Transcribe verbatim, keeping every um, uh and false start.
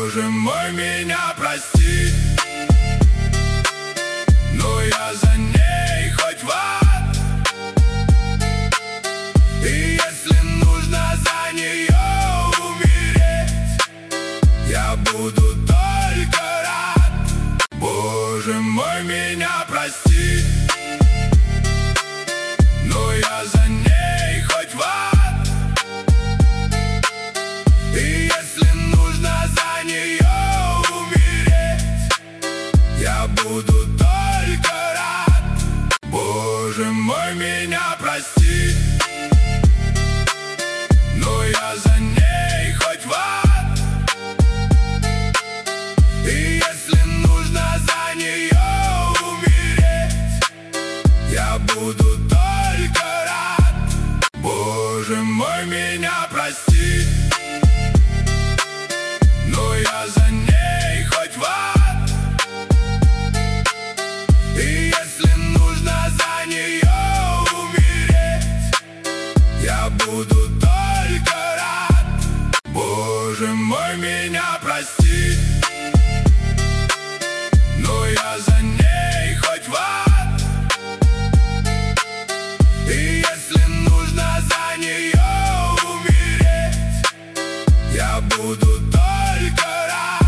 Боже мой, меня прости, но я за ней хоть в ад. И если нужно за нее умереть, я буду только рад. Боже мой, меня прости, но я за ней хоть в ад. И если нужно за нее умереть, я буду только рад. Боже мой, меня прости, но я за ней хоть в ад. И если нужно за нее умереть, я буду только рад. Боже мой, меня прости, но я за ней хоть в ад. И если нужно за нее умереть, я буду только рад. Боже мой, меня прости, но я за ней хоть в ад.